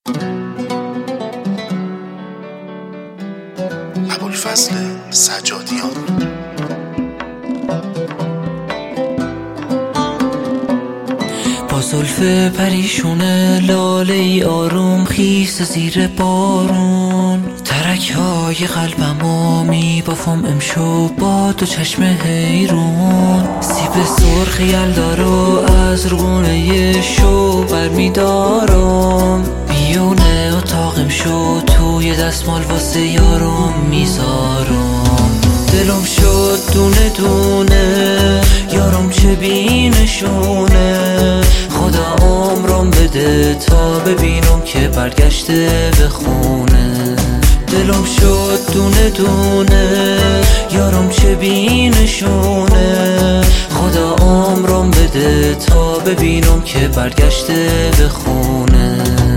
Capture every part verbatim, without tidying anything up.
ابوالفضل سجادیان. با زلف پریشونه لاله ای آروم خیس زیر بارون، ترک های قلبمو میبافم امشو با دو چشم حیرون. سیب سرخ یلدارو از رونه شو برمیدارم، میونه اتاقم شو توی دستمال واسه یارم میذارم. دلم شد دونه دونه یارم چه بینشونه، خدا عمرم بده تا ببینم که برگشته به خونه. دلم شد دونه دونه یارم چه بینشونه، خدا عمرم بده تا ببینم که برگشته به خونه.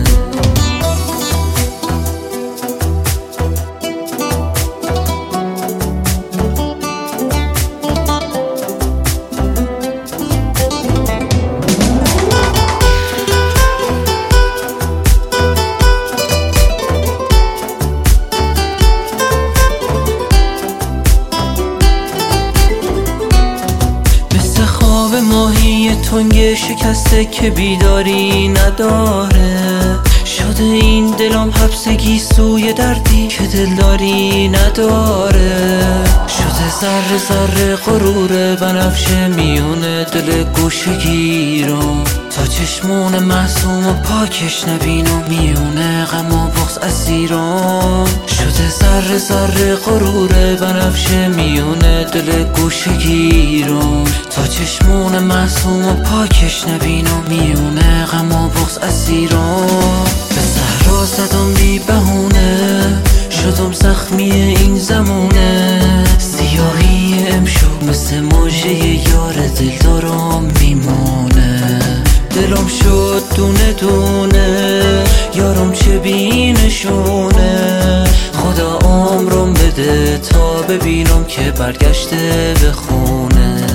ماهی تنگ شکسته که بیداری نداره، شده این دلم حبسگی سوی دردی که دلداری نداره. شده ذره ذره غرور بنفشه میونه دل گوشه گیرم، تا چشمون معصوم و پاکش نبینم میونه غم و بغض اسیرم. شده ذره ذره غرور بنفشه میونه دل گوشه گیرم، تا چشمون معصوم و پاکش نبینم میونه غم و بغض اسیرم. به صحرا زدم بی بهونه شدم زخمی این زمونه، سیاهی امشب مثل موجه یار دلدارم میمونه. دلم شد دونه دونه یارم چه بینشونه، خدا عمرم بده تا ببینم که برگشته به خونه.